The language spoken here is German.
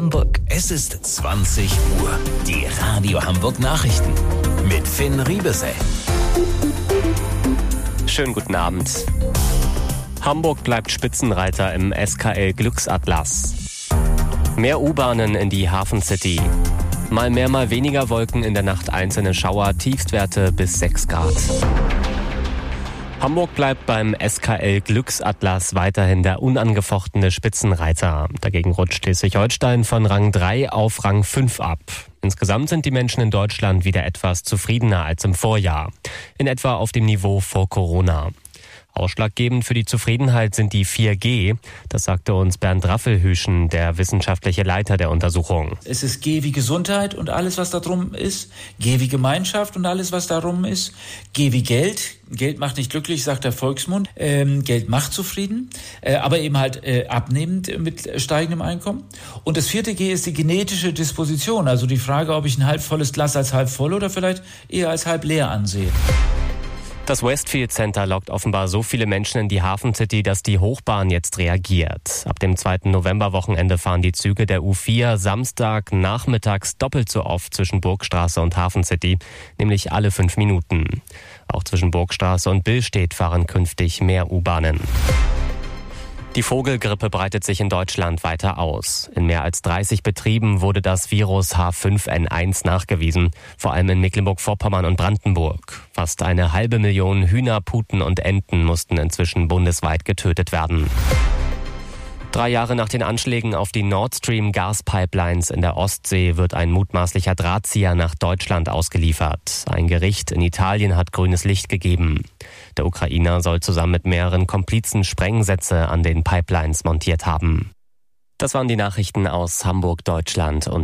Hamburg. Es ist 20 Uhr. Die Radio Hamburg Nachrichten mit Finn Riebesell. Schönen guten Abend. Hamburg bleibt Spitzenreiter im SKL Glücksatlas. Mehr U-Bahnen in die Hafencity. Mal mehr, mal weniger Wolken, in der Nacht einzelne Schauer, Tiefstwerte bis 6 Grad. Hamburg bleibt beim SKL Glücksatlas weiterhin der unangefochtene Spitzenreiter. Dagegen rutscht Schleswig-Holstein von Rang 3 auf Rang 5 ab. Insgesamt sind die Menschen in Deutschland wieder etwas zufriedener als im Vorjahr. In etwa auf dem Niveau vor Corona. Ausschlaggebend für die Zufriedenheit sind die 4G. Das sagte uns Bernd Raffelhüschen, der wissenschaftliche Leiter der Untersuchung. Es ist G wie Gesundheit und alles, was darum ist. G wie Gemeinschaft und alles, was darum ist. G wie Geld. Geld macht nicht glücklich, sagt der Volksmund. Geld macht zufrieden, aber eben halt abnehmend mit steigendem Einkommen. Und das 4. G ist die genetische Disposition. Also die Frage, ob ich ein halb volles Glas als halb voll oder vielleicht eher als halb leer ansehe. Das Westfield Center lockt offenbar so viele Menschen in die Hafencity, dass die Hochbahn jetzt reagiert. Ab dem 2. Novemberwochenende fahren die Züge der U4 Samstag nachmittags doppelt so oft zwischen Burgstraße und Hafencity, nämlich alle 5 Minuten. Auch zwischen Burgstraße und Billstedt fahren künftig mehr U-Bahnen. Die Vogelgrippe breitet sich in Deutschland weiter aus. In mehr als 30 Betrieben wurde das Virus H5N1 nachgewiesen, vor allem in Mecklenburg-Vorpommern und Brandenburg. Fast 500.000 Hühner, Puten und Enten mussten inzwischen bundesweit getötet werden. 3 Jahre nach den Anschlägen auf die Nord Stream Gaspipelines in der Ostsee wird ein mutmaßlicher Drahtzieher nach Deutschland ausgeliefert. Ein Gericht in Italien hat grünes Licht gegeben. Der Ukrainer soll zusammen mit mehreren Komplizen Sprengsätze an den Pipelines montiert haben. Das waren die Nachrichten aus Hamburg, Deutschland und